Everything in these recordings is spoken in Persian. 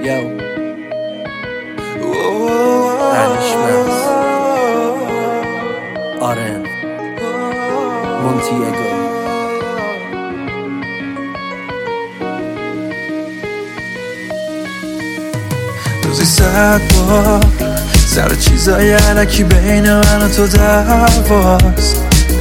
Yo Danishmez آرن مونتیگو روزی 100 بار سر چیزای علکی بین من و تو دعواست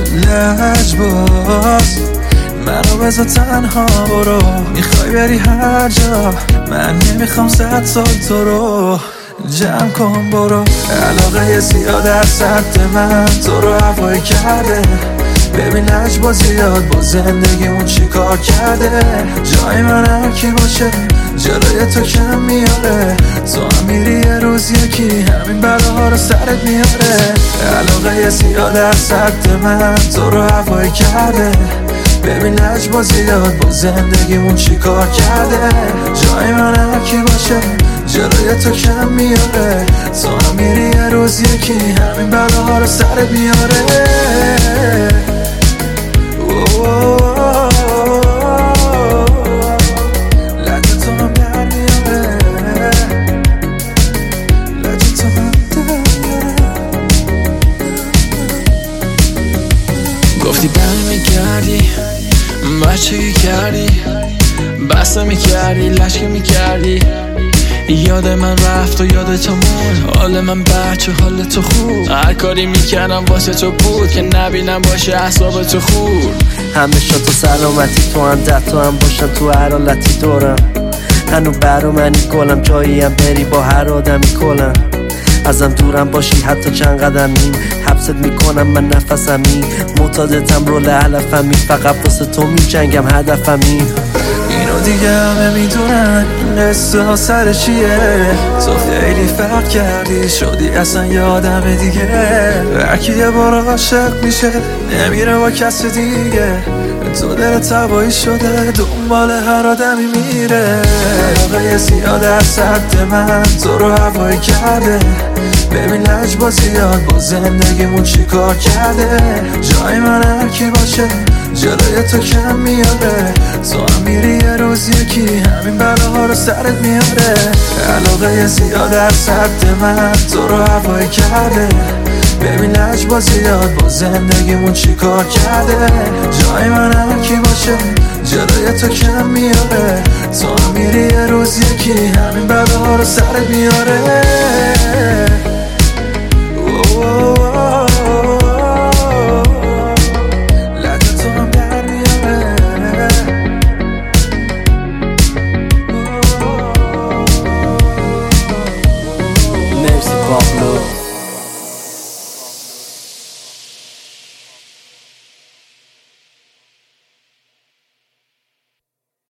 لجباز منو بذار تنها برو میخوای بری هر جا من نمیخوام 100 سال تو رو جمع کن برو علاقه زیاد از سمت من تو رو هوایی کرده ببین لجباز زیاد با زندگیمون چی کار کرده جای من هر کی باشه جلوی تو کم میاره تو هم میری یه روز یکی همین بلاها رو سرت میاره علاقه زیاد از سمت من تو رو هوایی کرده ببین لجباز زیاد با زندگیمون چی کار کرده جای من هر کی باشه جلوی تو کم میاره تو هم میری یه روز یکی همین بلاها رو سرت میاره گفتی بمی میکردی بچگی کردی بسته میکردی لشکی میکردی یاد من رفت و یاد تو مون حال من بچه حال تو خوب هر کاری میکردم واسه تو بود که نبینم باشه اعصاب تو خورد همیشه تو سلامتی تو هم ده تو هم باشم تو هر حالتی دورم هنو برا منی گلم جاییم بری با هر آدمی کلم ازم دورم باشی حتی چند قدمیم حبست میکنم من نفسمی معتادتم رول علفمی فقط واسه تو میجنگم هدفمی اینو دیگه همه میدونن این قصه ها سر چیه تو خیلی فرق کردی شدی اصلا یه آدم دیگه هرکی یه بار عاشق میشه نمیره با کس دیگه تو دلت هوایی شده دنبال هر آدمی میره علاقه زیاد از سمت من تو رو هوایی کرده ببین لجباز زیاد با زندگیمون چی کار کرده جای من هر کی باشه جلوی تو کم میاره تو هم میری یه روز یکی همین بلاها رو سرت میاره علاقه زیاد از سمت من تو رو هوایی کرده ببین لجباز زیاد با زندگیمون چی کار کرده جای من هر کی باشه جلوی تو کم میاره تو هم میری یه روز یکی همین بلاها رو سرت میاره